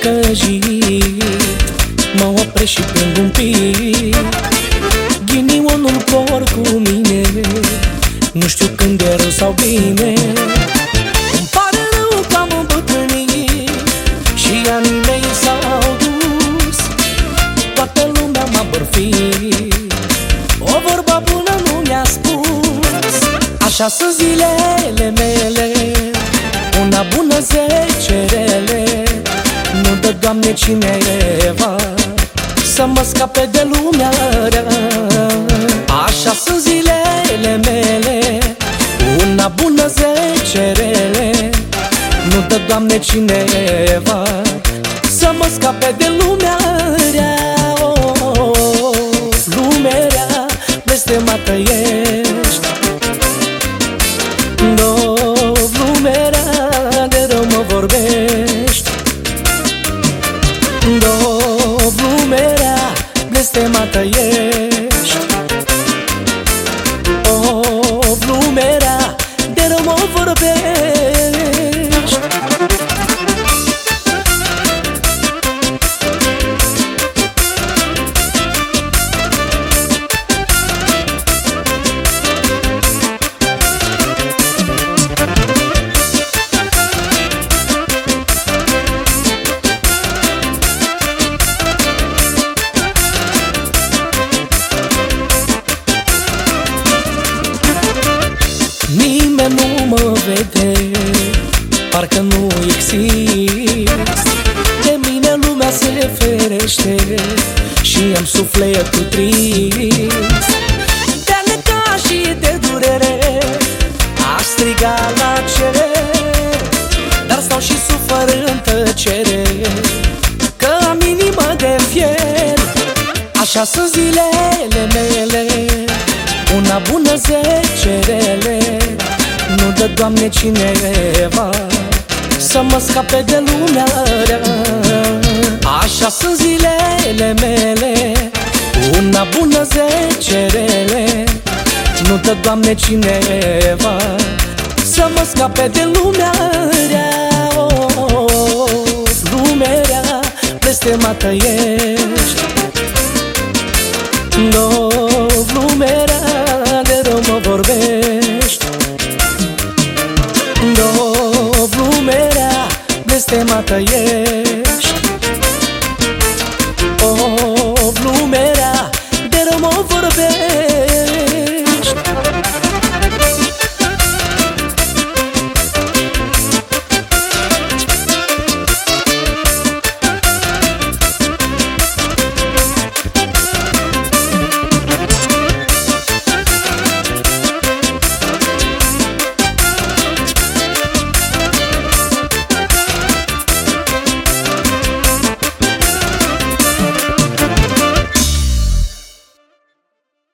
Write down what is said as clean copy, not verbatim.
necăjit, mă opresc și plâng un pic. Ghinionul cor cu mine, nu știu când e rău sau bine. Îmi pare rău că am îmbătrânit și anii mei s-au dus. Toată lumea m-a bărfit, o vorbă bună nu mi-a spus. Așa sunt zilele mele, una bună 10 rele. Nu dă, Doamne, cineva să mă scape de lumea rea. Așa sunt zilele mele, una bună 10 rele. Nu dă, Doamne, cineva să mă scape de lumea rea. Lumea rea, blestemată ești. Lumea rea, de rău mă vorbești. Lumea rea, blestemată ești. Lumea rea, de rău mă vorbești. Nimeni nu mă vede, parcă nu exist. De mine lumea se ferește și am sufletul trist. De-a neca și de durere aș striga la cer, dar stau și sufăr în tăcere, că am inimă de fier. Așa sunt zilele mele, una bună 10 rele. Nu dă, Doamne, cineva să mă scape de lumea rea. Așa sunt zilele mele, una bună 10 rele. Nu dă, Doamne, cineva să mă scape de lumea rea. Lumea rea, blestemată ești. Lumea rea, de rău mă vorbești. Lumea rea, blestemată ești.